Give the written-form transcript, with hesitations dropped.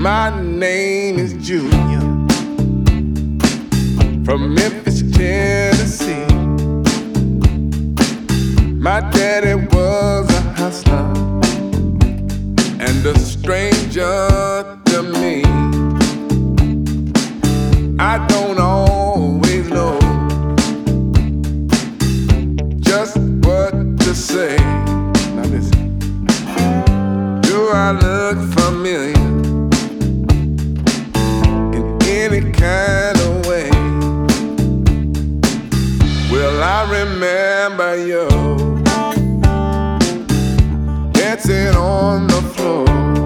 My name is Junior from Memphis, Tennessee. My daddy was a hustler and a stranger to me. I don't always know just what to say. Now listen, do I look familiar in any kind of way? Well, I remember you dancing on the floor.